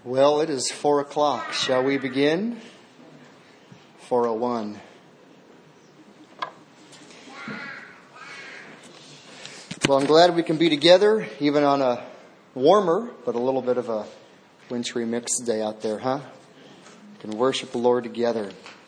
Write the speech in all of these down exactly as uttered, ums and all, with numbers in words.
Well, it is four o'clock. Shall we begin? four oh one. Well, I'm glad we can be together, even on a warmer, but a little bit of a wintry mixed day out there, huh? We can worship the Lord together.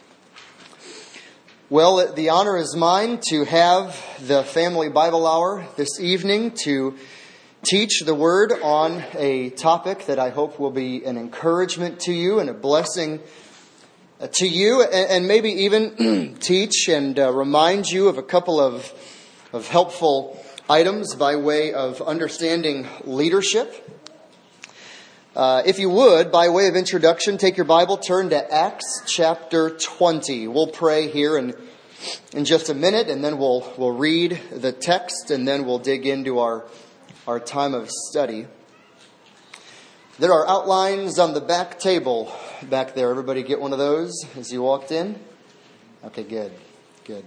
Well, the honor is mine to have the Family Bible Hour this evening to teach the Word on a topic that I hope will be an encouragement to you and a blessing to you, and maybe even teach and uh, remind you of a couple of, of helpful items by way of understanding leadership. Uh, if you would, by way of introduction, take your Bible, turn to Acts chapter twenty. We'll pray here in, in just a minute, and then we'll we'll read the text, and then we'll dig into our our time of study. There are outlines on the back table back there. Everybody get one of those as you walked in? Okay, good, good.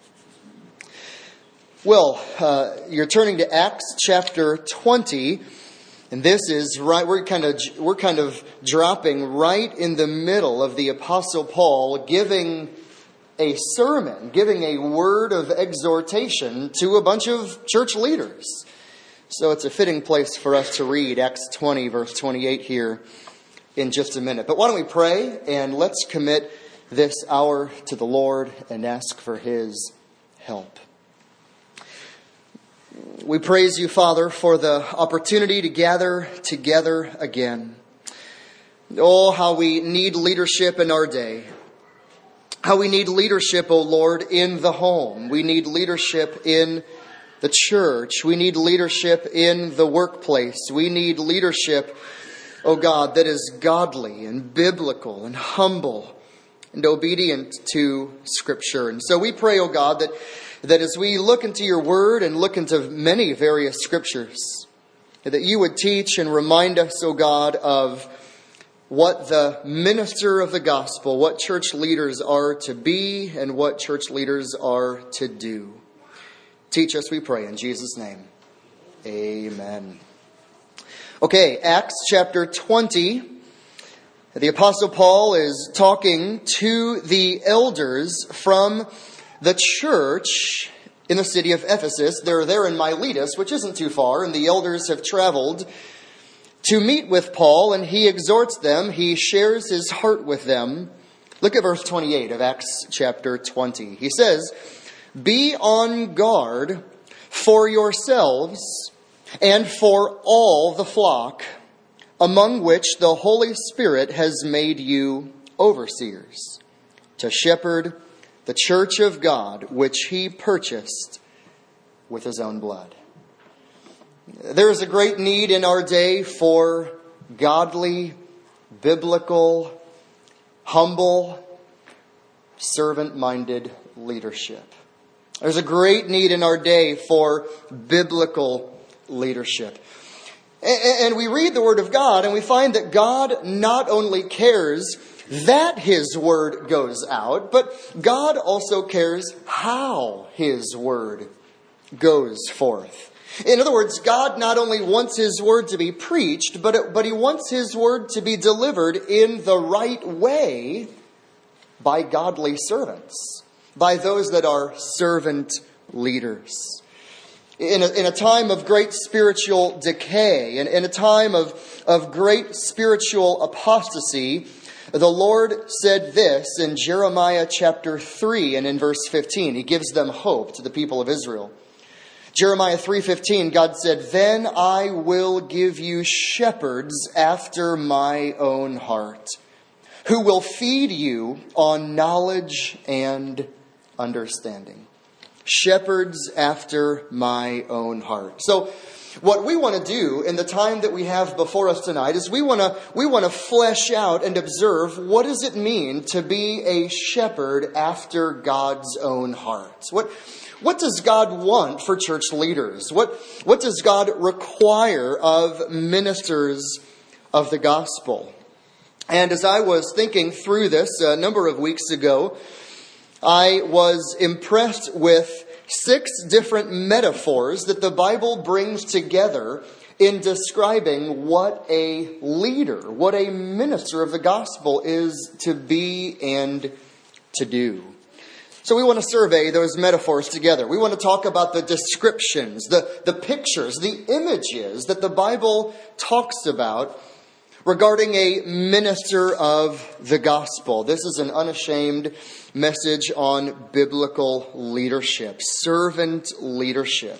Well, uh, you're turning to Acts chapter twenty, and this is right. We're kind of we're kind of dropping right in the middle of the Apostle Paul giving a sermon, giving a word of exhortation to a bunch of church leaders. So it's a fitting place for us to read Acts twenty, verse twenty-eight here in just a minute. But why don't we pray and let's commit this hour to the Lord and ask for His help. We praise you, Father, for the opportunity to gather together again. Oh, how we need leadership in our day. How we need leadership, oh Lord, in the home. We need leadership in the church. We need leadership in the workplace. We need leadership, oh God, that is godly and biblical and humble and obedient to Scripture. And so we pray, oh God, that, that as we look into your word and look into many various Scriptures, that you would teach and remind us, oh God, of what the minister of the gospel, what church leaders are to be and what church leaders are to do. Teach us, we pray, in Jesus' name. Amen. Okay, Acts chapter twenty. The Apostle Paul is talking to the elders from the church in the city of Ephesus. They're there in Miletus, which isn't too far, and the elders have traveled to meet with Paul, and he exhorts them. He shares his heart with them. Look at verse twenty-eight of Acts chapter twenty. He says, "Be on guard for yourselves and for all the flock, among which the Holy Spirit has made you overseers, to shepherd the church of God, which he purchased with his own blood." There is a great need in our day for godly, biblical, humble, servant-minded leadership. There's a great need in our day for biblical leadership. And we read the Word of God and we find that God not only cares that His Word goes out, but God also cares how His Word goes forth. In other words, God not only wants His Word to be preached, but, it, but He wants His Word to be delivered in the right way by godly servants, by those that are servant leaders. In a, in a time of great spiritual decay, and in a time of, of great spiritual apostasy, the Lord said this in Jeremiah chapter three and in verse fifteen. He gives them hope to the people of Israel. Jeremiah three fifteen, God said, "Then I will give you shepherds after my own heart, who will feed you on knowledge and understanding." Shepherds after my own heart. So what we want to do in the time that we have before us tonight is we want to we want to flesh out and observe, what does it mean to be a shepherd after God's own heart? What What does God want for church leaders? What, what does God require of ministers of the gospel? And as I was thinking through this a number of weeks ago, I was impressed with six different metaphors that the Bible brings together in describing what a leader, what a minister of the gospel is to be and to do. So we want to survey those metaphors together. We want to talk about the descriptions, the, the pictures, the images that the Bible talks about regarding a minister of the gospel. This is an unashamed message on biblical leadership, servant leadership.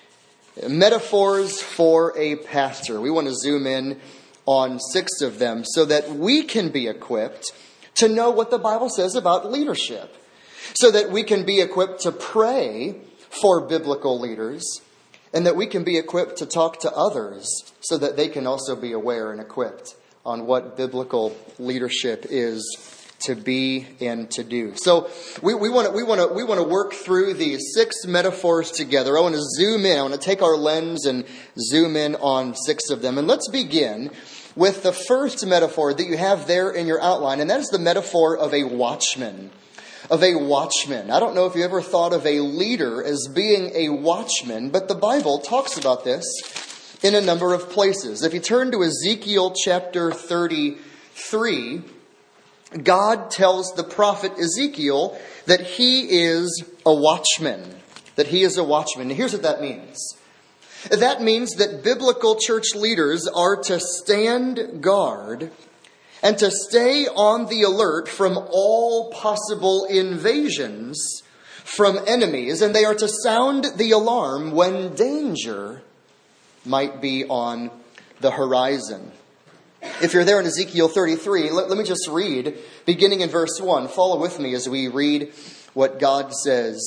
Metaphors for a pastor. We want to zoom in on six of them so that we can be equipped to know what the Bible says about leadership, so that we can be equipped to pray for biblical leaders, and that we can be equipped to talk to others so that they can also be aware and equipped on what biblical leadership is to be and to do. So we, we want to we want to we want to work through these six metaphors together. I want to zoom in. I want to take our lens and zoom in on six of them. And let's begin with the first metaphor that you have there in your outline, and that is the metaphor of a watchman. Of a watchman. I don't know if you ever thought of a leader as being a watchman, but the Bible talks about this in a number of places. If you turn to Ezekiel chapter thirty-three, God tells the prophet Ezekiel that he is a watchman. That he is a watchman. And here's what that means. That means that biblical church leaders are to stand guard and to stay on the alert from all possible invasions from enemies. And they are to sound the alarm when danger might be on the horizon. If you're there in Ezekiel thirty-three, let, let me just read, beginning in verse one. Follow with me as we read what God says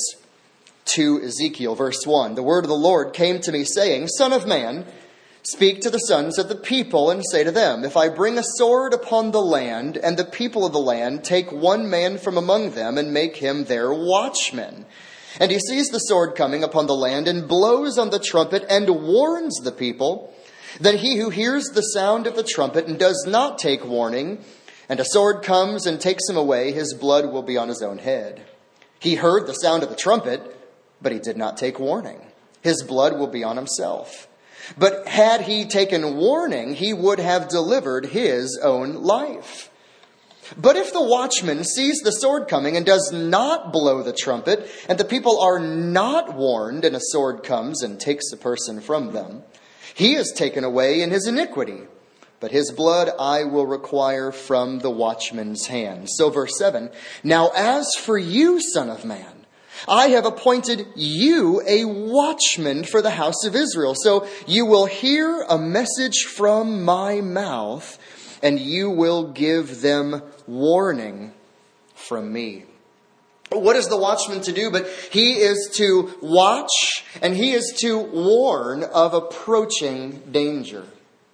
to Ezekiel. Verse one, the word of the Lord came to me, saying, Son of man, speak to the sons of the people and say to them, if I bring a sword upon the land, and the people of the land take one man from among them and make him their watchman, and he sees the sword coming upon the land and blows on the trumpet and warns the people, then he who hears the sound of the trumpet and does not take warning, and a sword comes and takes him away, his blood will be on his own head. He heard the sound of the trumpet, but he did not take warning. His blood will be on himself. But had he taken warning, he would have delivered his own life. But if the watchman sees the sword coming and does not blow the trumpet, and the people are not warned, and a sword comes and takes the person from them, he is taken away in his iniquity, but his blood I will require from the watchman's hand. So verse seven, now as for you, son of man, I have appointed you a watchman for the house of Israel. So you will hear a message from my mouth, and you will give them warning from me. What is the watchman to do? But he is to watch, and he is to warn of approaching danger.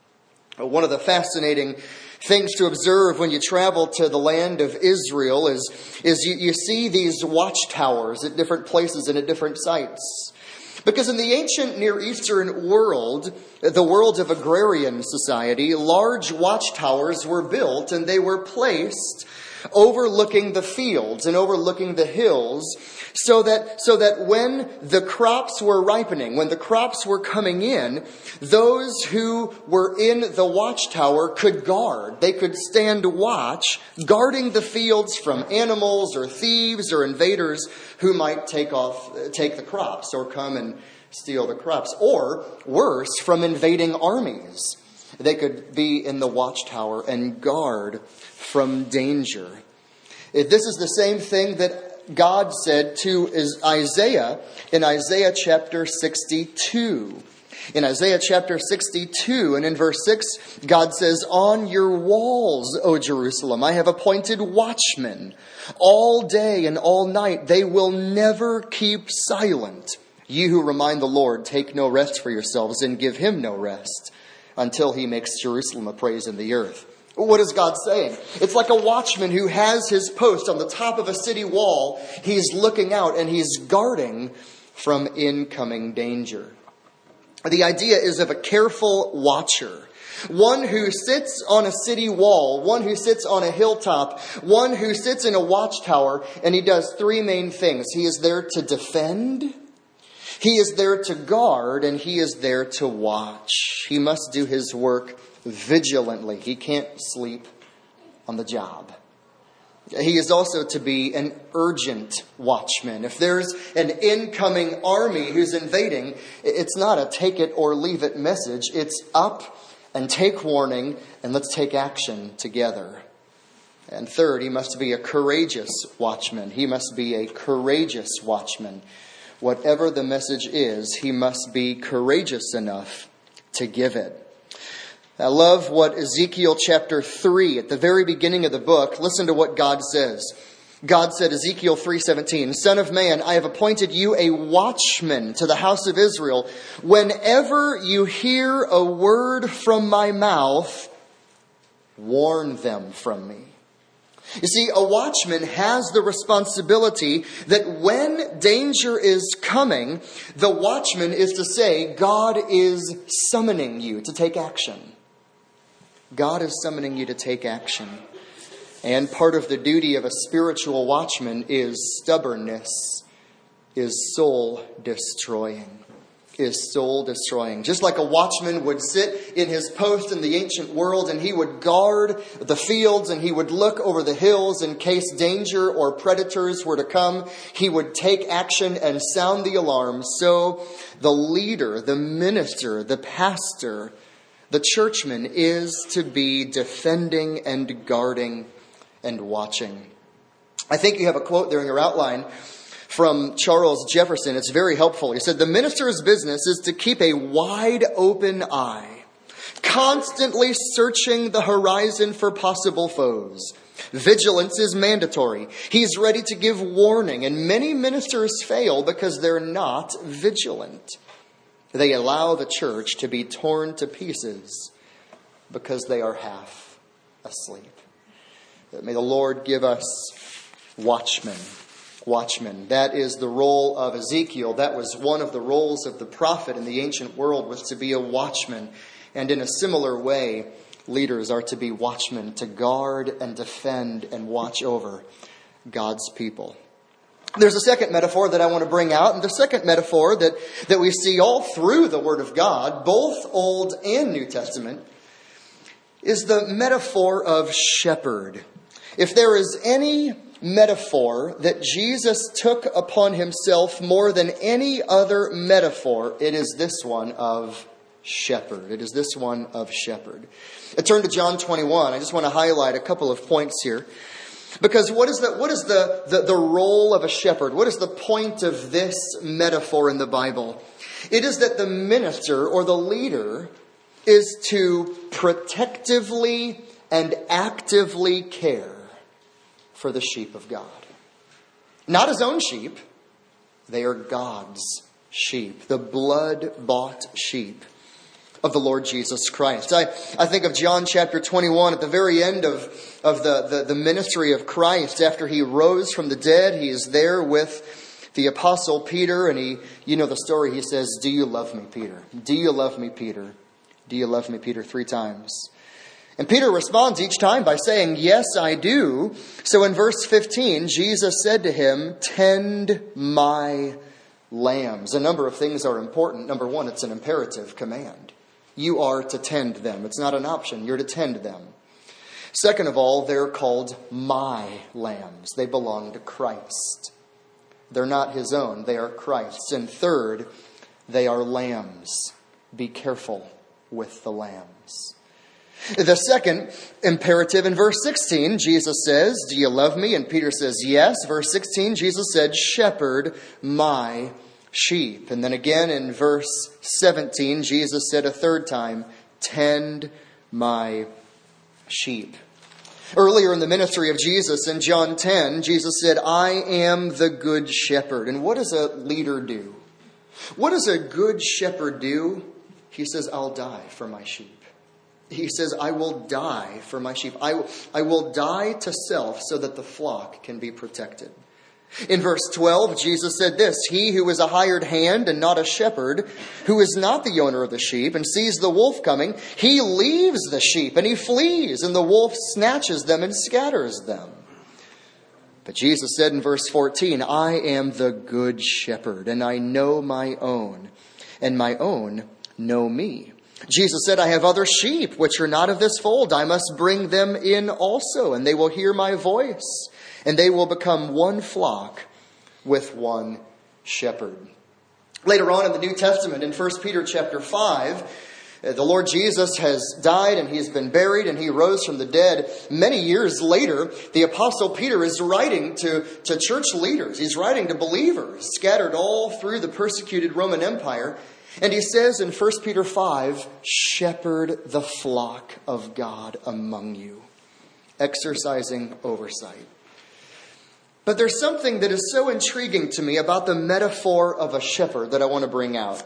One of the fascinating things to observe when you travel to the land of Israel is, is you, you see these watchtowers at different places and at different sites. Because in the ancient Near Eastern world, the world of agrarian society, large watchtowers were built and they were placed overlooking the fields and overlooking the hills, so that so that when the crops were ripening, when the crops were coming in, those who were in the watchtower could guard. They could stand watch, guarding the fields from animals or thieves or invaders who might take off take the crops or come and steal the crops, or worse, from invading armies. They could be in the watchtower and guard from danger. This is the same thing that God said to Isaiah in Isaiah chapter sixty-two. In Isaiah chapter sixty-two and in verse six, God says, on your walls, O Jerusalem, I have appointed watchmen. All day and all night they will never keep silent. You who remind the Lord, take no rest for yourselves and give him no rest, until he makes Jerusalem a praise in the earth. What is God saying? It's like a watchman who has his post on the top of a city wall. He's looking out and he's guarding from incoming danger. The idea is of a careful watcher. One who sits on a city wall, one who sits on a hilltop, one who sits in a watchtower, and he does three main things. He is there to defend, He is there to guard and he is there to watch. He must do his work vigilantly. He can't sleep on the job. He is also to be an urgent watchman. If there's an incoming army who's invading, it's not a take it or leave it message. It's up and take warning and let's take action together. And third, he must be a courageous watchman. He must be a courageous watchman. Whatever the message is, he must be courageous enough to give it. I love what Ezekiel chapter three, at the very beginning of the book, listen to what God says. God said, Ezekiel three seventeen, Son of man, I have appointed you a watchman to the house of Israel. Whenever you hear a word from my mouth, warn them from me. You see, a watchman has the responsibility that when danger is coming, the watchman is to say, God is summoning you to take action. God is summoning you to take action. And part of the duty of a spiritual watchman is stubbornness, is soul destroying. Is soul destroying. Just like a watchman would sit in his post in the ancient world and he would guard the fields and he would look over the hills in case danger or predators were to come. He would take action and sound the alarm. So the leader, the minister, the pastor, the churchman is to be defending and guarding and watching. I think you have a quote there in your outline from Charles Jefferson. It's very helpful. He said, the minister's business is to keep a wide open eye, constantly searching the horizon for possible foes. Vigilance is mandatory. He's ready to give warning, and many ministers fail because they're not vigilant. They allow the church to be torn to pieces because they are half asleep. May the Lord give us watchmen. Watchmen. That is the role of Ezekiel. That was one of the roles of the prophet in the ancient world, was to be a watchman. And in a similar way, leaders are to be watchmen, to guard and defend and watch over God's people. There's a second metaphor that I want to bring out. And the second metaphor that, that we see all through the Word of God, both Old and New Testament, is the metaphor of shepherd. If there is any metaphor that Jesus took upon himself more than any other metaphor, it is this one of shepherd. It is this one of shepherd. I turn to John twenty-one. I just want to highlight a couple of points here. Because what is the what is the, the, the role of a shepherd? What is the point of this metaphor in the Bible? It is that the minister or the leader is to protectively and actively care for the sheep of God. Not his own sheep. They are God's sheep. The blood-bought sheep of the Lord Jesus Christ. I, I think of John chapter twenty-one at the very end of, of the, the, the ministry of Christ. After he rose from the dead, he is there with the apostle Peter. And he, you know the story, he says, do you love me, Peter? Do you love me, Peter? Do you love me, Peter? Three times. And Peter responds each time by saying, yes, I do. So in verse fifteen, Jesus said to him, tend my lambs. A number of things are important. Number one, it's an imperative command. You are to tend them. It's not an option. You're to tend them. Second of all, they're called my lambs. They belong to Christ. They're not his own. They are Christ's. And third, they are lambs. Be careful with the lambs. The second imperative in verse sixteen, Jesus says, do you love me? And Peter says, yes. Verse sixteen, Jesus said, shepherd my sheep. And then again in verse seventeen, Jesus said a third time, tend my sheep. Earlier in the ministry of Jesus in John ten, Jesus said, I am the good shepherd. And what does a leader do? What does a good shepherd do? He says, I'll die for my sheep. He says, I will die for my sheep. I, I will die to self so that the flock can be protected. In verse twelve, Jesus said this, he who is a hired hand and not a shepherd, who is not the owner of the sheep and sees the wolf coming, he leaves the sheep and he flees, and the wolf snatches them and scatters them. But Jesus said in verse fourteen, I am the good shepherd, and I know my own, and my own know me. Jesus said, I have other sheep which are not of this fold. I must bring them in also, and they will hear my voice, and they will become one flock with one shepherd. Later on in the New Testament, in First Peter chapter five, the Lord Jesus has died and he's been buried and he rose from the dead. Many years later, the Apostle Peter is writing to, to church leaders. He's writing to believers scattered all through the persecuted Roman Empire. And he says in First Peter five, shepherd the flock of God among you, exercising oversight. But there's something that is so intriguing to me about the metaphor of a shepherd that I want to bring out.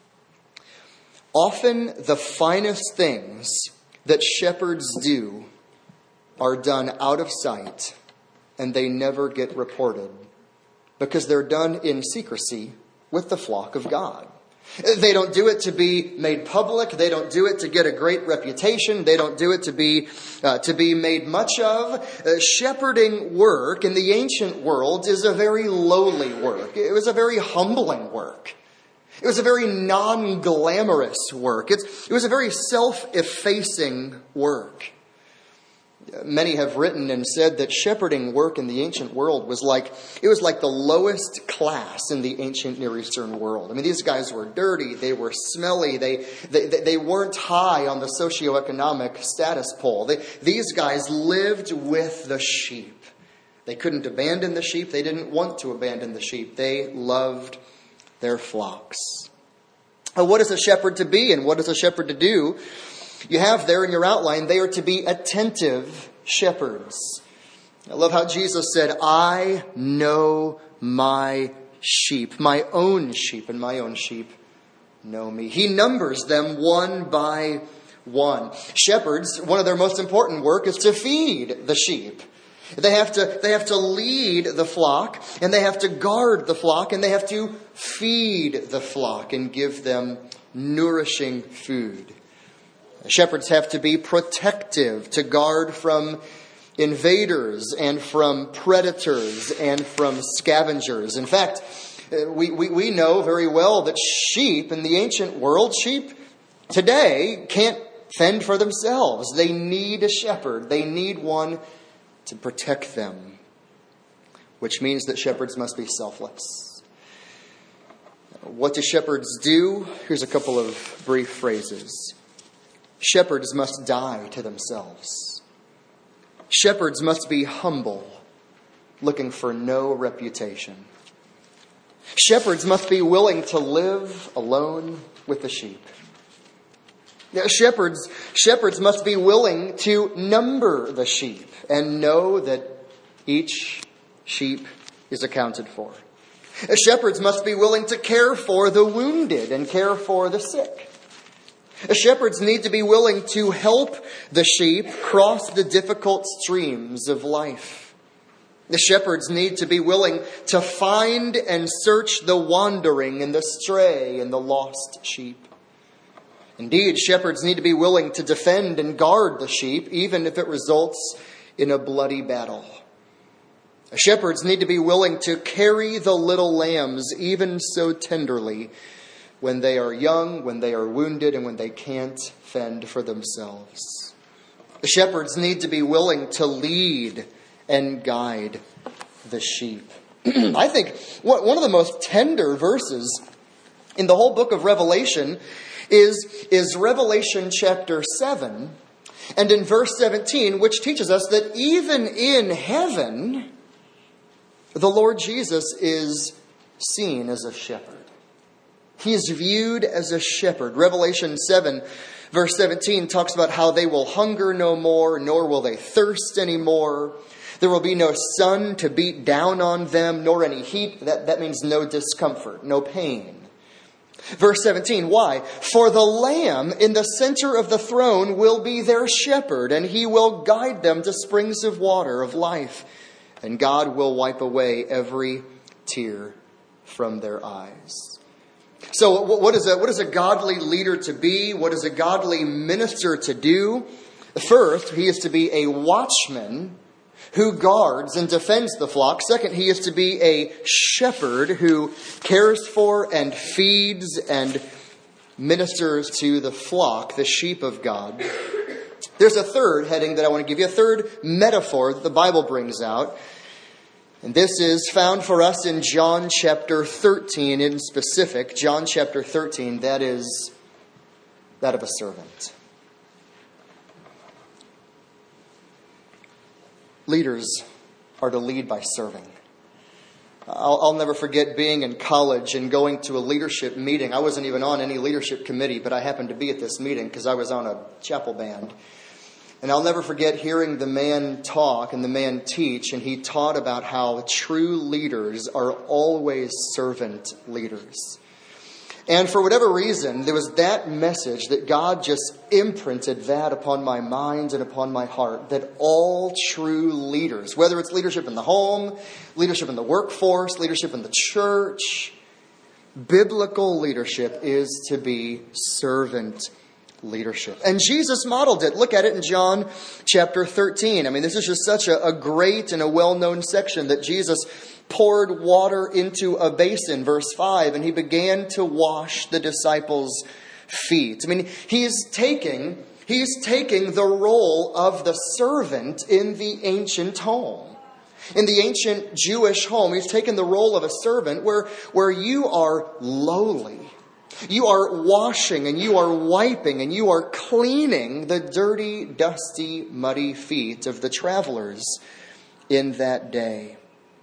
Often the finest things that shepherds do are done out of sight and they never get reported because they're done in secrecy with the flock of God. They don't do it to be made public. They don't do it to get a great reputation. They don't do it to be uh, to be made much of. Uh, shepherding work in the ancient world is a very lowly work. It was a very humbling work. It was a very non-glamorous work. It's, it was a very self-effacing work. Many have written and said that shepherding work in the ancient world was like, it was like the lowest class in the ancient Near Eastern world. I mean, these guys were dirty, they were smelly, they they, they weren't high on the socioeconomic status pole. They, these guys lived with the sheep. They couldn't abandon the sheep, they didn't want to abandon the sheep. They loved their flocks. Now, what is a shepherd to be and what is a shepherd to do? You have there in your outline, they are to be attentive shepherds. I love how Jesus said, I know my sheep, my own sheep, and my own sheep know me. He numbers them one by one. Shepherds, one of their most important work is to feed the sheep. They have to, they have to lead the flock, and they have to guard the flock, and they have to feed the flock and give them nourishing food. Shepherds have to be protective, to guard from invaders and from predators and from scavengers. In fact, we, we, we know very well that sheep in the ancient world, sheep today can't fend for themselves. They need a shepherd. They need one to protect them, which means that shepherds must be selfless. What do shepherds do? Here's a couple of brief phrases. Shepherds must die to themselves. Shepherds must be humble, looking for no reputation. Shepherds must be willing to live alone with the sheep. Shepherds, shepherds must be willing to number the sheep and know that each sheep is accounted for. Shepherds must be willing to care for the wounded and care for the sick. Shepherds need to be willing to help the sheep cross the difficult streams of life. The shepherds need to be willing to find and search the wandering and the stray and the lost sheep. Indeed, shepherds need to be willing to defend and guard the sheep, even if it results in a bloody battle. Shepherds need to be willing to carry the little lambs even so tenderly when they are young, when they are wounded, and when they can't fend for themselves. The shepherds need to be willing to lead and guide the sheep. I think one of the most tender verses in the whole book of Revelation is, is Revelation chapter seven, and in verse seventeen, which teaches us that even in heaven, the Lord Jesus is seen as a shepherd. He is viewed as a shepherd. Revelation seven, verse seventeen talks about how they will hunger no more, nor will they thirst anymore. There will be no sun to beat down on them, nor any heat. That, that means no discomfort, no pain. Verse seventeen, why? For the Lamb in the center of the throne will be their shepherd, and he will guide them to springs of water of life. And God will wipe away every tear from their eyes. So what is a, what is a godly leader to be? What is a godly minister to do? First, he is to be a watchman who guards and defends the flock. Second, he is to be a shepherd who cares for and feeds and ministers to the flock, the sheep of God. There's a third heading that I want to give you, a third metaphor that the Bible brings out. And this is found for us in John chapter thirteen in specific. John chapter thirteen, that is that of a servant. Leaders are to lead by serving. I'll, I'll never forget being in college and going to a leadership meeting. I wasn't even on any leadership committee, but I happened to be at this meeting because I was on a chapel band. And I'll never forget hearing the man talk and the man teach, and he taught about how true leaders are always servant leaders. And for whatever reason, there was that message that God just imprinted that upon my mind and upon my heart, that all true leaders, whether it's leadership in the home, leadership in the workforce, leadership in the church, biblical leadership is to be servant leadership. And Jesus modeled it. Look at it in John chapter thirteen. I mean, this is just such a, a great and a well-known section that Jesus poured water into a basin, verse five, and he began to wash the disciples' feet. I mean, he's taking, he's taking the role of the servant in the ancient home. In the ancient Jewish home, he's taken the role of a servant where, where you are lowly. You are washing and you are wiping and you are cleaning the dirty, dusty, muddy feet of the travelers in that day.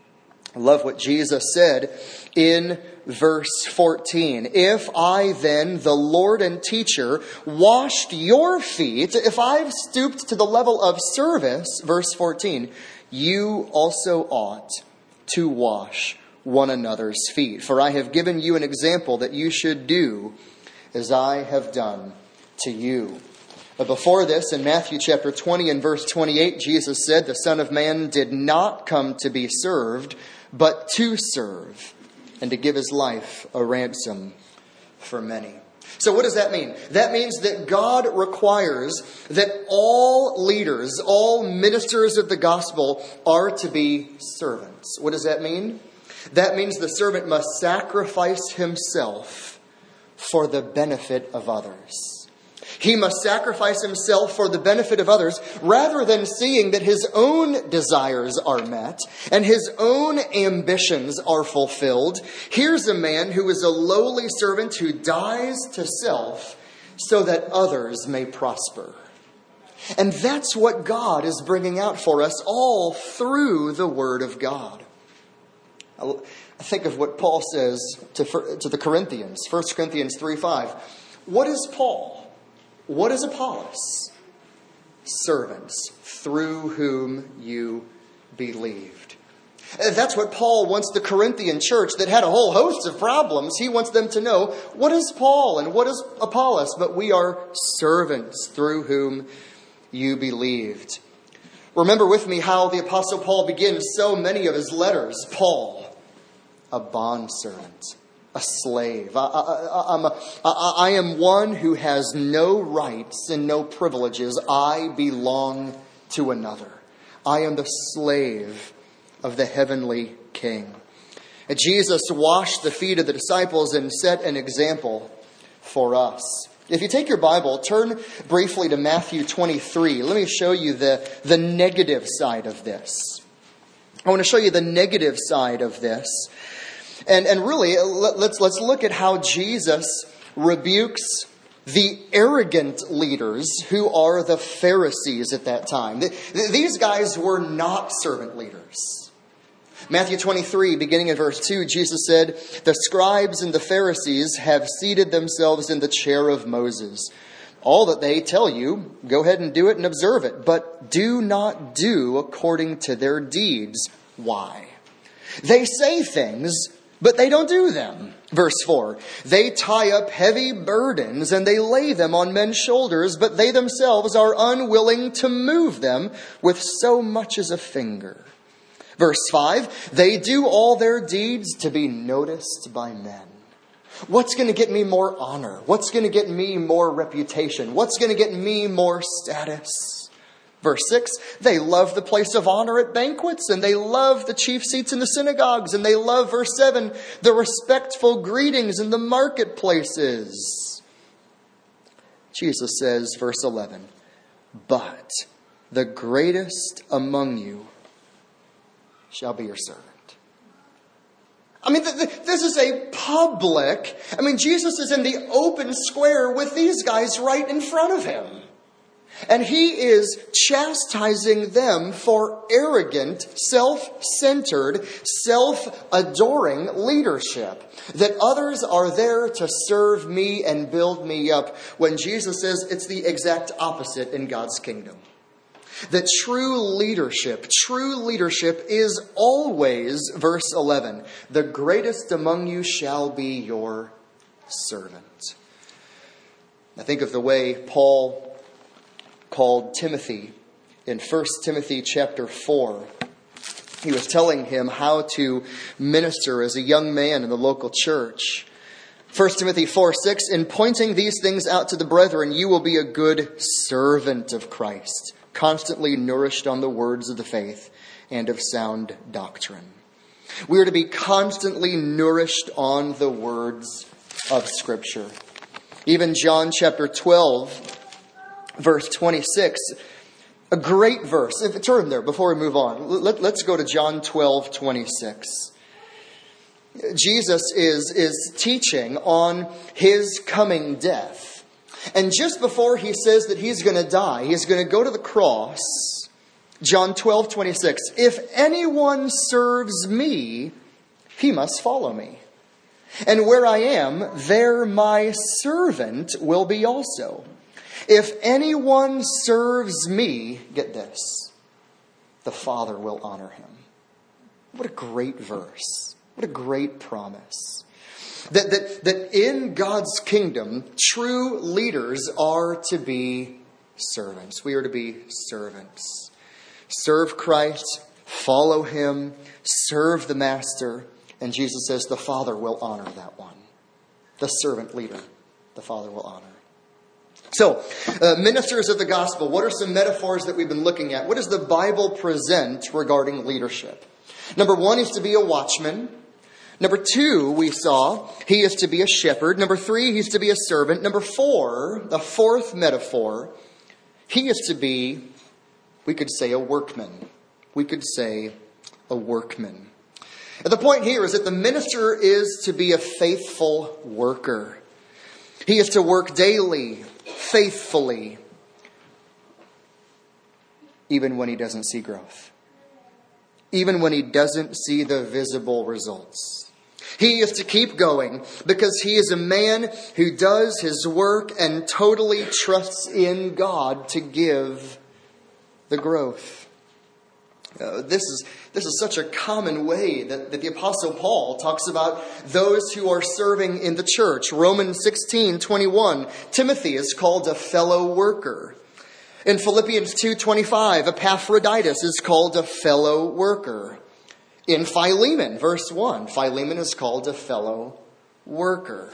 I love what Jesus said in verse fourteen. If I then, the Lord and teacher, washed your feet, if I've stooped to the level of service, verse fourteen, you also ought to wash one another's feet. For I have given you an example that you should do as I have done to you. But before this, in Matthew chapter twenty and verse twenty-eight, Jesus said, the Son of Man did not come to be served, but to serve, and to give his life a ransom for many. So what does that mean? That means that God requires that all leaders, all ministers of the gospel are to be servants. What does that mean? That means the servant must sacrifice himself for the benefit of others. He must sacrifice himself for the benefit of others rather than seeing that his own desires are met and his own ambitions are fulfilled. Here's a man who is a lowly servant who dies to self so that others may prosper. And that's what God is bringing out for us all through the Word of God. I think of what Paul says to, to the Corinthians, First Corinthians three five. What is Paul? What is Apollos? Servants through whom you believed. That's what Paul wants the Corinthian church that had a whole host of problems. He wants them to know, what is Paul and what is Apollos? But we are servants through whom you believed. Remember with me how the Apostle Paul begins so many of his letters. Paul, a bondservant, a slave. I, I, I'm a, I, I am one who has no rights and no privileges. I belong to another. I am the slave of the heavenly King. And Jesus washed the feet of the disciples and set an example for us. If you take your Bible, turn briefly to Matthew twenty-three. Let me show you the, the negative side of this. I want to show you the negative side of this. And and really, let's let's look at how Jesus rebukes the arrogant leaders who are the Pharisees at that time. These guys were not servant leaders. Matthew twenty-three, beginning at verse two, Jesus said, the scribes and the Pharisees have seated themselves in the chair of Moses. All that they tell you, go ahead and do it and observe it, but do not do according to their deeds. Why? They say things, but they don't do them. Verse four, they tie up heavy burdens and they lay them on men's shoulders, but they themselves are unwilling to move them with so much as a finger. Verse five, they do all their deeds to be noticed by men. What's going to get me more honor? What's going to get me more reputation? What's going to get me more status? Verse six, they love the place of honor at banquets, and they love the chief seats in the synagogues, and they love, verse seven, the respectful greetings in the marketplaces. Jesus says, verse eleven, but the greatest among you shall be your servant. I mean, th- th- this is a public, I mean, Jesus is in the open square with these guys right in front of him. And he is chastising them for arrogant, self-centered, self-adoring leadership. That others are there to serve me and build me up, when Jesus says it's the exact opposite in God's kingdom. That true leadership, true leadership is always, verse eleven, the greatest among you shall be your servant. I think of the way Paul called Timothy in First Timothy chapter four. He was telling him how to minister as a young man in the local church. First Timothy four six, in pointing these things out to the brethren, you will be a good servant of Christ, constantly nourished on the words of the faith and of sound doctrine. We are to be constantly nourished on the words of Scripture. Even John chapter twelve, verse twenty-six, a great verse. If turn there before we move on. Let, let's go to John twelve twenty-six. Jesus is, is teaching on his coming death. And just before he says that he's going to die, he's going to go to the cross. John twelve twenty-six. If anyone serves me, he must follow me. And where I am, there my servant will be also. If anyone serves me, get this, the Father will honor him. What a great verse. What a great promise. That, that, that in God's kingdom, true leaders are to be servants. We are to be servants. Serve Christ, follow him, serve the master. And Jesus says the Father will honor that one. The servant leader, the Father will honor. So, uh, ministers of the gospel, what are some metaphors that we've been looking at? What does the Bible present regarding leadership? Number one is to be a watchman. Number two, we saw, he is to be a shepherd. Number three, he's to be a servant. Number four, the fourth metaphor, he is to be, we could say, a workman. We could say a workman. And the point here is that the minister is to be a faithful worker. He is to work daily, faithfully, even when he doesn't see growth. Even when he doesn't see the visible results. He is to keep going because he is a man who does his work and totally trusts in God to give the growth. Uh, this is this is such a common way that, that the Apostle Paul talks about those who are serving in the church. Romans sixteen twenty-one, Timothy is called a fellow worker. In Philippians two twenty-five, Epaphroditus is called a fellow worker. In Philemon, verse one, Philemon is called a fellow worker.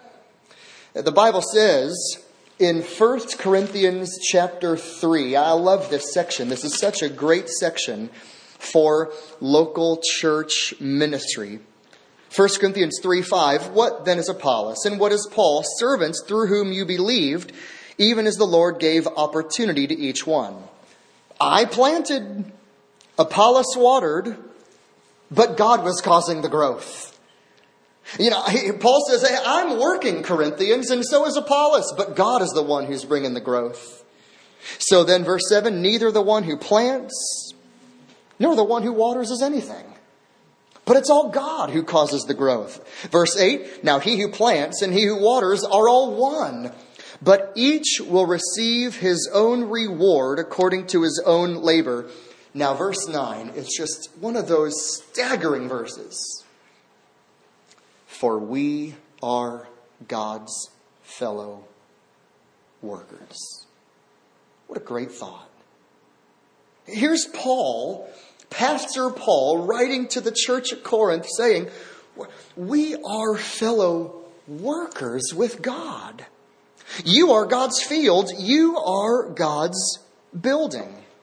The Bible says in First Corinthians chapter three, I love this section. This is such a great section for local church ministry. First Corinthians three five, what then is Apollos and what is Paul? Servants through whom you believed, even as the Lord gave opportunity to each one. I planted, Apollos watered, but God was causing the growth. You know, Paul says, hey, I'm working, Corinthians, and so is Apollos, but God is the one who's bringing the growth. So then, verse seven, neither the one who plants nor the one who waters is anything, but it's all God who causes the growth. Verse eight, now he who plants and he who waters are all one, but each will receive his own reward according to his own labor. Now, verse nine, it's just one of those staggering verses. For we are God's fellow workers. What a great thought. Here's Paul, Pastor Paul, writing to the church at Corinth saying, we are fellow workers with God. You are God's field. You are God's building.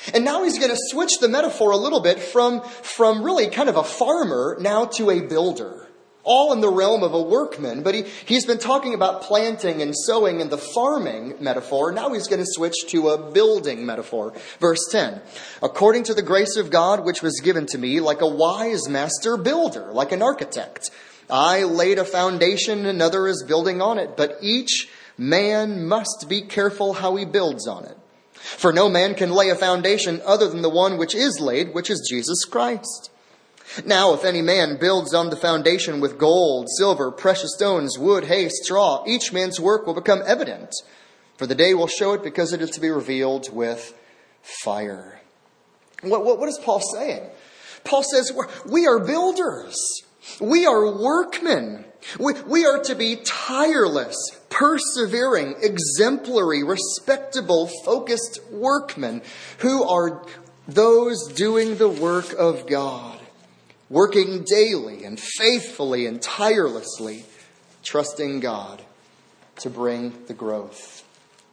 And now he's going to switch the metaphor a little bit from, from really kind of a farmer now to a builder. All in the realm of a workman. But he, he's been talking about planting and sowing in the farming metaphor. Now he's going to switch to a building metaphor. Verse ten. According to the grace of God which was given to me, like a wise master builder, like an architect, I laid a foundation, another is building on it. But each man must be careful how he builds on it. For no man can lay a foundation other than the one which is laid, which is Jesus Christ. Now, if any man builds on the foundation with gold, silver, precious stones, wood, hay, straw, each man's work will become evident. For the day will show it, because it is to be revealed with fire. What, what, what is Paul saying? Paul says we are builders. We are workmen. We, we are to be tireless, persevering, exemplary, respectable, focused workmen who are those doing the work of God. Working daily and faithfully and tirelessly, trusting God to bring the growth.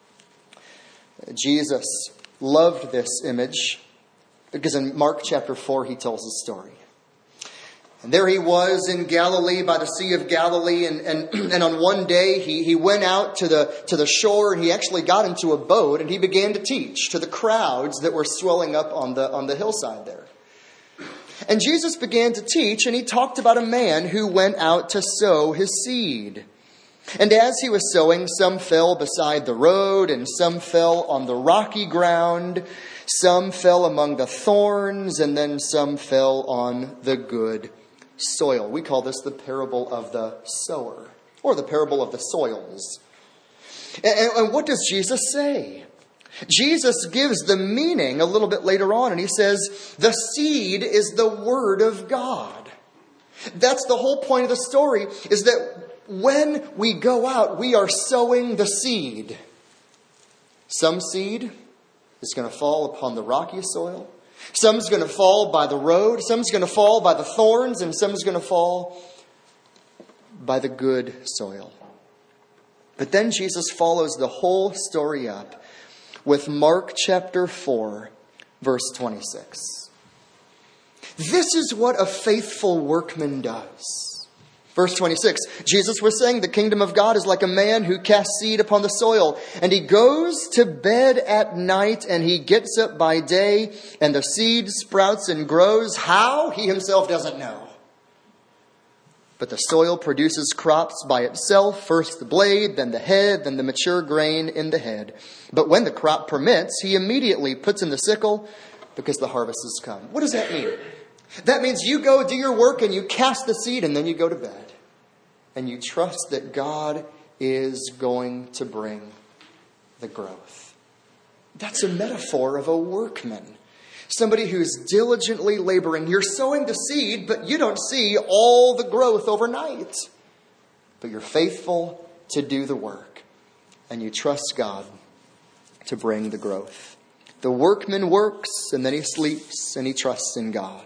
Jesus loved this image because in Mark chapter four, he tells a story. And there he was in Galilee by the Sea of Galilee. And, and, and on one day he, he went out to the, to the shore, and he actually got into a boat and he began to teach to the crowds that were swelling up on the, on the hillside there. And Jesus began to teach, and he talked about a man who went out to sow his seed. And as he was sowing, some fell beside the road, and some fell on the rocky ground, some fell among the thorns, and then some fell on the good soil. We call this the parable of the sower, or the parable of the soils. And, and what does Jesus say? Jesus gives the meaning a little bit later on, and he says, the seed is the word of God. That's the whole point of the story, is that when we go out, we are sowing the seed. Some seed is going to fall upon the rocky soil. Some's going to fall by the road. Some's going to fall by the thorns, and some's going to fall by the good soil. But then Jesus follows the whole story up with Mark chapter four, verse twenty-six. This is what a faithful workman does. Verse twenty-six, Jesus was saying the kingdom of God is like a man who casts seed upon the soil, and he goes to bed at night and he gets up by day, and the seed sprouts and grows. How? He himself doesn't know. But the soil produces crops by itself, first the blade, then the head, then the mature grain in the head. But when the crop permits, he immediately puts in the sickle because the harvest has come. What does that mean? That means you go do your work and you cast the seed and then you go to bed. And you trust that God is going to bring the growth. That's a metaphor of a workman. Somebody who's diligently laboring. You're sowing the seed, but you don't see all the growth overnight. But you're faithful to do the work. And you trust God to bring the growth. The workman works, and then he sleeps, and he trusts in God.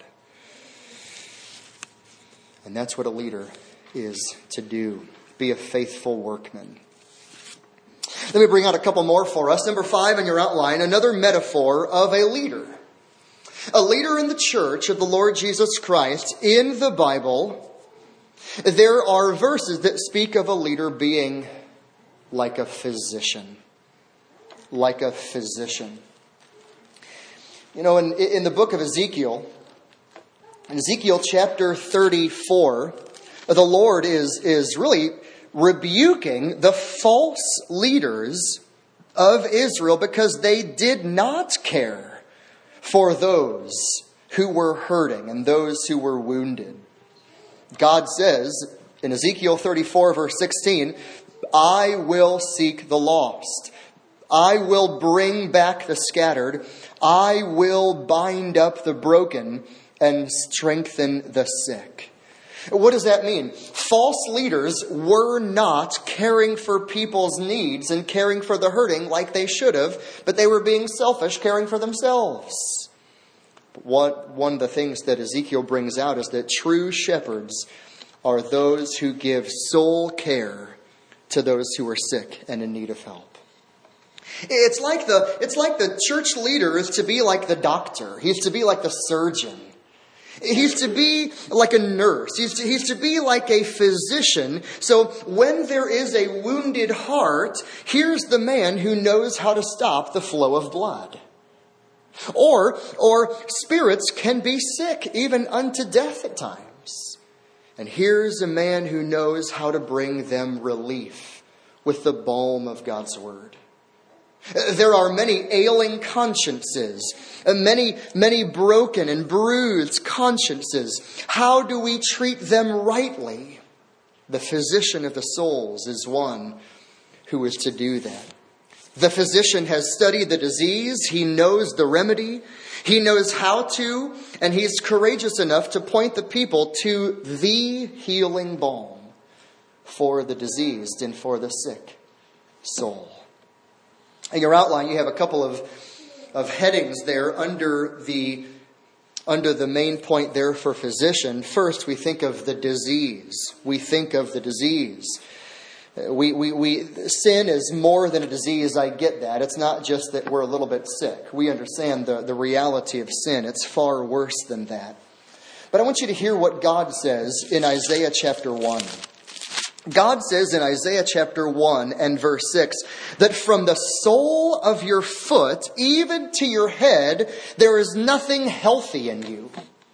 And that's what a leader is to do. Be a faithful workman. Let me bring out a couple more for us. Number five in your outline, another metaphor of a leader. A leader in the church of the Lord Jesus Christ in the Bible, there are verses that speak of a leader being like a physician. Like a physician. You know, in, in the book of Ezekiel, in Ezekiel chapter thirty-four, the Lord is, is really rebuking the false leaders of Israel because they did not care for those who were hurting and those who were wounded. God says in Ezekiel thirty-four, verse sixteen, I will seek the lost. I will bring back the scattered. I will bind up the broken and strengthen the sick. What does that mean? False leaders were not caring for people's needs and caring for the hurting like they should have, but they were being selfish, caring for themselves. What, one of the things that Ezekiel brings out is that true shepherds are those who give soul care to those who are sick and in need of help. It's like the, it's like the church leader is to be like the doctor. He's to be like the surgeon. He's to be like a nurse. He's to, he's to be like a physician. So when there is a wounded heart, here's the man who knows how to stop the flow of blood. Or, or spirits can be sick, even unto death at times. And here's a man who knows how to bring them relief with the balm of God's word. There are many ailing consciences, many, many broken and bruised consciences. How do we treat them rightly? The physician of the souls is one who is to do that. The physician has studied the disease. He knows the remedy. He knows how to, and he's courageous enough to point the people to the healing balm for the diseased and for the sick soul. In your outline, you have a couple of, of headings there under the, under the main point there for physician. First, we think of the disease. We think of the disease. We, we, we, sin is more than a disease. I get that. It's not just that we're a little bit sick. We understand the, the reality of sin. It's far worse than that. But I want you to hear what God says in Isaiah chapter one. God says in Isaiah chapter one and verse six that from the sole of your foot even to your head, there is nothing healthy in you.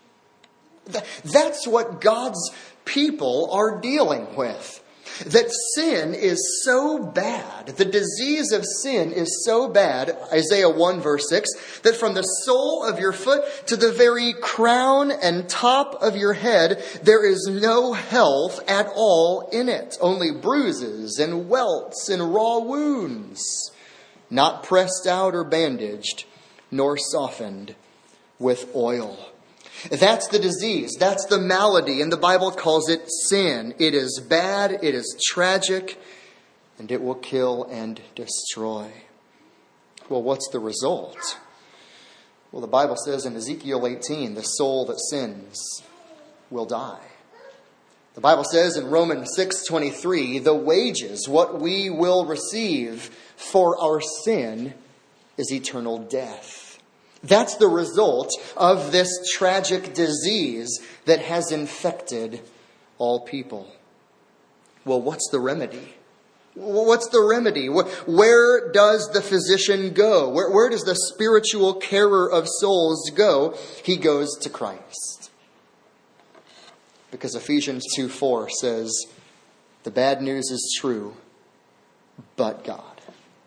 That's what God's people are dealing with. That sin is so bad, the disease of sin is so bad, Isaiah one verse six, that from the sole of your foot to the very crown and top of your head, there is no health at all in it. Only bruises and welts and raw wounds, not pressed out or bandaged, nor softened with oil. That's the disease. That's the malady. And the Bible calls it sin. It is bad. It is tragic. And it will kill and destroy. Well, what's the result? Well, the Bible says in Ezekiel eighteen, the soul that sins will die. The Bible says in Romans six twenty-three, the wages, what we will receive for our sin, is eternal death. That's the result of this tragic disease that has infected all people. Well, what's the remedy? What's the remedy? Where does the physician go? Where, where does the spiritual carer of souls go? He goes to Christ. Because Ephesians two four says, the bad news is true, but God,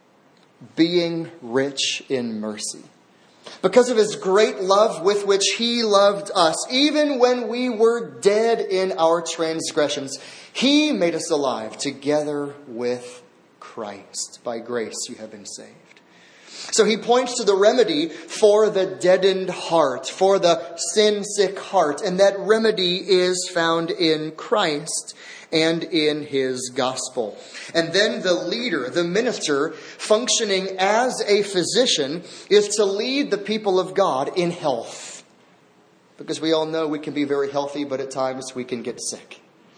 being rich in mercy, because of his great love with which he loved us, even when we were dead in our transgressions, he made us alive together with Christ. By grace you have been saved. So he points to the remedy for the deadened heart, for the sin-sick heart. And that remedy is found in Christ and in his gospel. And then the leader, the minister, functioning as a physician, is to lead the people of God in health. Because we all know we can be very healthy, but at times we can get sick.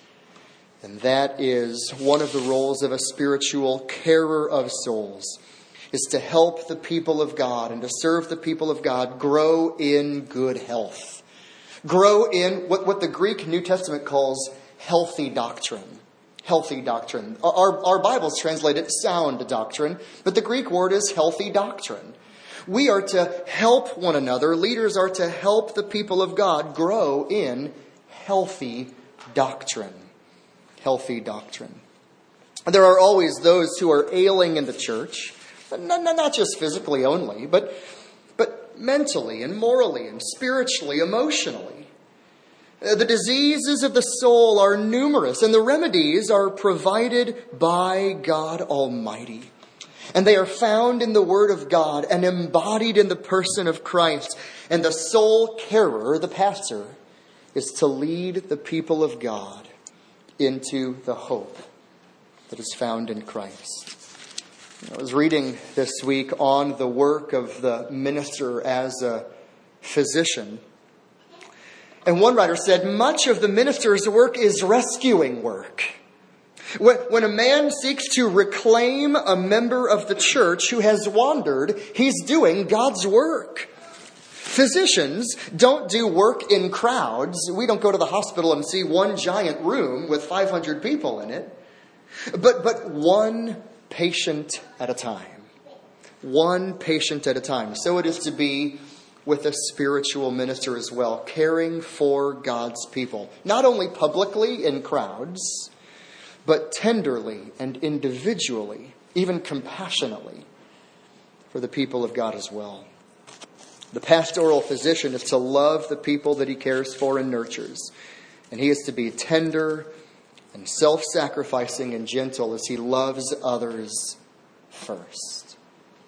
And that is one of the roles of a spiritual carer of souls, is to help the people of God and to serve the people of God grow in good health. Grow in what, what the Greek New Testament calls healthy doctrine. Healthy doctrine. Our, our Bibles translate it sound doctrine, but the Greek word is healthy doctrine. We are to help one another. Leaders are to help the people of God grow in healthy doctrine. Healthy doctrine. There are always those who are ailing in the church, not, not just physically only, but, but mentally and morally and spiritually, emotionally. The diseases of the soul are numerous, and the remedies are provided by God Almighty. And they are found in the Word of God and embodied in the person of Christ. And the soul carer, the pastor, is to lead the people of God into the hope that is found in Christ. I was reading this week on the work of the minister as a physician. And one writer said, much of the minister's work is rescuing work. When, when a man seeks to reclaim a member of the church who has wandered, he's doing God's work. Physicians don't do work in crowds. We don't go to the hospital and see one giant room with five hundred people in it. But, but one patient at a time. One patient at a time. So it is to be with a spiritual minister as well, caring for God's people. Not only publicly in crowds, but tenderly and individually, even compassionately, for the people of God as well. The pastoral physician is to love the people that he cares for and nurtures. And he is to be tender and self-sacrificing and gentle as he loves others first.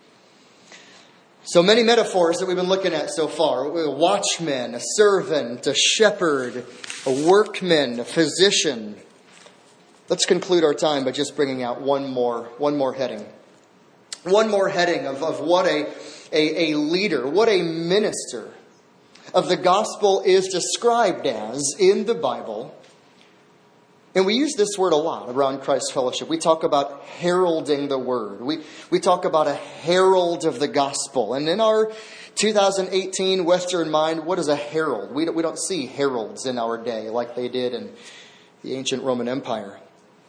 So many metaphors that we've been looking at so far. A watchman, a servant, a shepherd, a workman, a physician. Let's conclude our time by just bringing out one more, one more heading. One more heading of, of what a, a, a leader, what a minister of the gospel is described as in the Bible. And we use this word a lot around Christ Fellowship. We talk about heralding the word. We, we talk about a herald of the gospel. And in our two thousand eighteen Western mind, what is a herald? We don't, we don't see heralds in our day like they did in the ancient Roman Empire.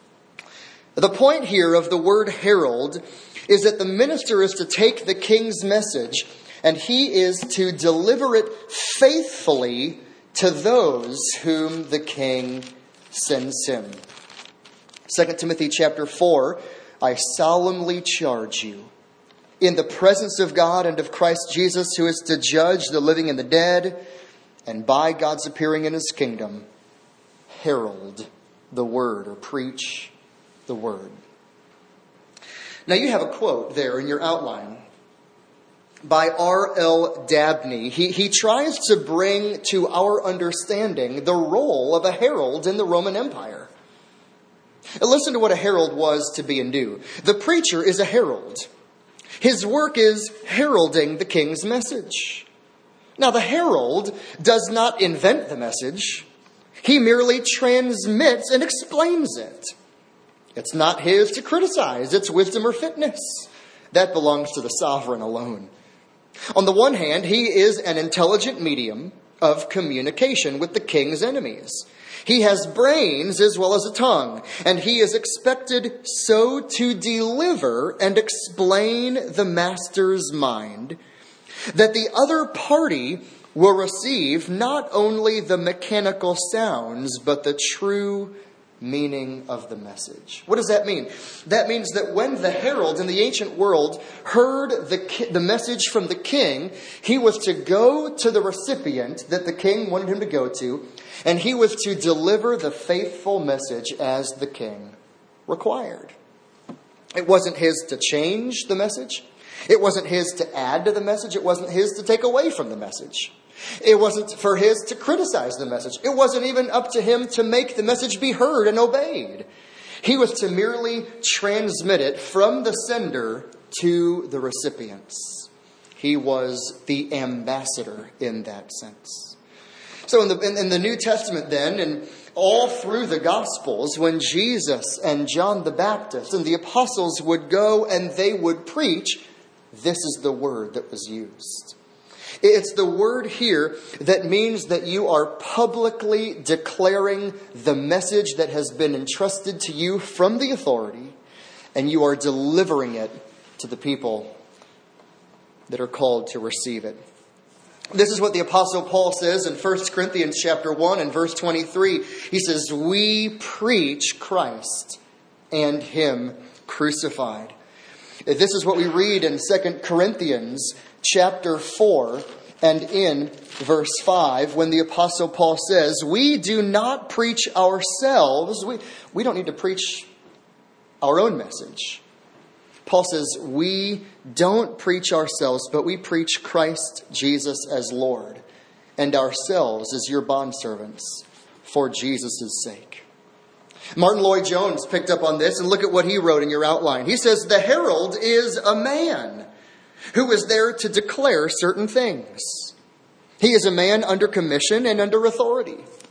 The point here of the word herald is that the minister is to take the king's message and he is to deliver it faithfully to those whom the king sends him. Second Timothy chapter four, I solemnly charge you, in the presence of God and of Christ Jesus, who is to judge the living and the dead, and by God's appearing in his kingdom, herald the word or preach the word. Now you have a quote there in your outline by R L Dabney. He, he tries to bring to our understanding the role of a herald in the Roman Empire. And listen to what a herald was to be and do. The preacher is a herald. His work is heralding the king's message. Now the herald does not invent the message. He merely transmits and explains it. It's not his to criticize its wisdom or fitness. That belongs to the sovereign alone. On the one hand, he is an intelligent medium of communication with the king's enemies. He has brains as well as a tongue, and he is expected so to deliver and explain the master's mind that the other party will receive not only the mechanical sounds, but the true meaning of the message. What does that mean? That means that when the herald in the ancient world heard the ki- the message from the king, he was to go to the recipient that the king wanted him to go to, and he was to deliver the faithful message as the king required. It wasn't his to change the message. It wasn't his to add to the message. It wasn't his to take away from the message. It wasn't for his to criticize the message. It wasn't even up to him to make the message be heard and obeyed. He was to merely transmit it from the sender to the recipients. He was the ambassador in that sense. So in the, in, in the New Testament then, and all through the Gospels, when Jesus and John the Baptist and the apostles would go and they would preach, this is the word that was used. It's the word here that means that you are publicly declaring the message that has been entrusted to you from the authority, and you are delivering it to the people that are called to receive it. This is what the Apostle Paul says in First Corinthians chapter one and verse twenty-three. He says, we preach Christ and him crucified. This is what we read in Second Corinthians chapter four and in verse five, when the Apostle Paul says, we do not preach ourselves. We, we don't need to preach our own message. Paul says, we don't preach ourselves, but we preach Christ Jesus as Lord, and ourselves as your bondservants for Jesus' sake. Martin Lloyd-Jones picked up on this, and look at what he wrote in your outline. He says, the herald is a man who is there to declare certain things. He is a man under commission and under authority.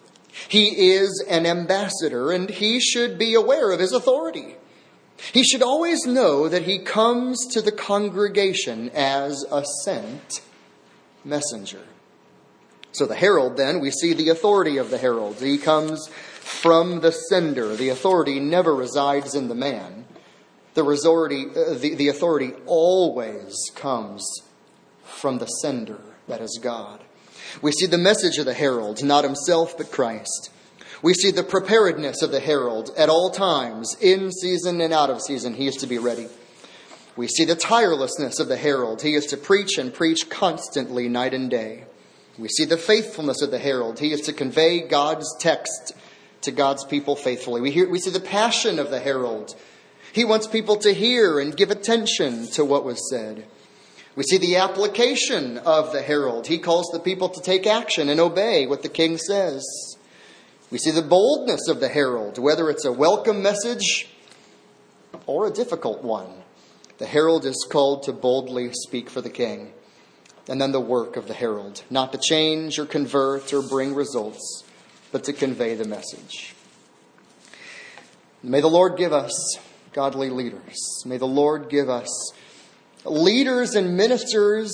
He is an ambassador, and he should be aware of his authority. He should always know that he comes to the congregation as a sent messenger. So the herald, then, we see the authority of the herald. He comes from the sender. The authority never resides in the man. The, authority, uh, the, the authority always comes from the sender, that is God. We see the message of the herald, not himself, but Christ. We see the preparedness of the herald at all times, in season and out of season. He is to be ready. We see the tirelessness of the herald. He is to preach and preach constantly, night and day. We see the faithfulness of the herald. He is to convey God's text to God's people faithfully. We hear, we see the passion of the herald. He wants people to hear and give attention to what was said. We see the application of the herald. He calls the people to take action and obey what the king says. We see the boldness of the herald, whether it's a welcome message or a difficult one. The herald is called to boldly speak for the king. And then the work of the herald, not to change or convert or bring results, but to convey the message. May the Lord give us godly leaders. May the Lord give us leaders and ministers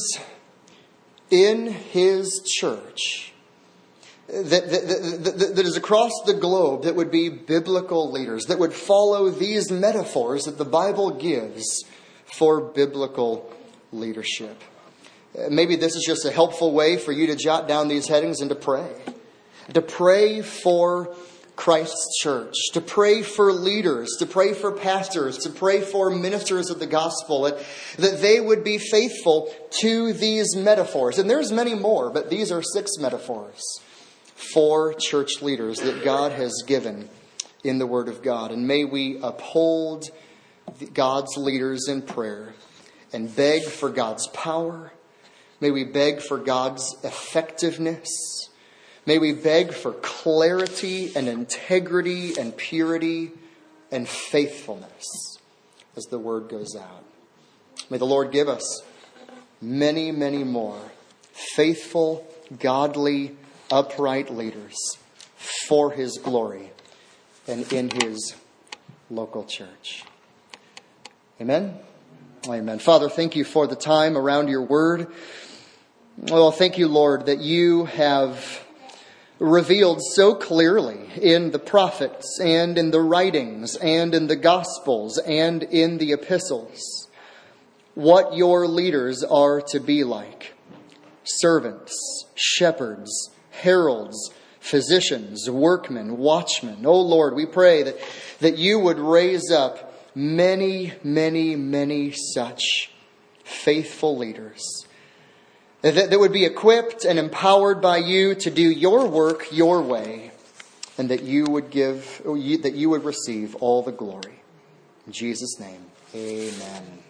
in His church that, that, that, that is across the globe, that would be biblical leaders, that would follow these metaphors that the Bible gives for biblical leadership. Maybe this is just a helpful way for you to jot down these headings and to pray. To pray for Christ's church, to pray for leaders, to pray for pastors, to pray for ministers of the gospel, that, that they would be faithful to these metaphors. And there's many more, but these are six metaphors for church leaders that God has given in the Word of God. And may we uphold God's leaders in prayer and beg for God's power. May we beg for God's effectiveness. May we beg for clarity and integrity and purity and faithfulness as the word goes out. May the Lord give us many, many more faithful, godly, upright leaders for His glory and in His local church. Amen? Amen. Father, thank you for the time around your word. Well, thank you, Lord, that you have revealed so clearly in the prophets and in the writings and in the Gospels and in the epistles what your leaders are to be like. Servants, shepherds, heralds, physicians, workmen, watchmen. Oh Lord, we pray that, that you would raise up many, many, many such faithful leaders that, that would be equipped and empowered by you to do your work your way, and that you would give, that you would receive all the glory. In Jesus' name, amen.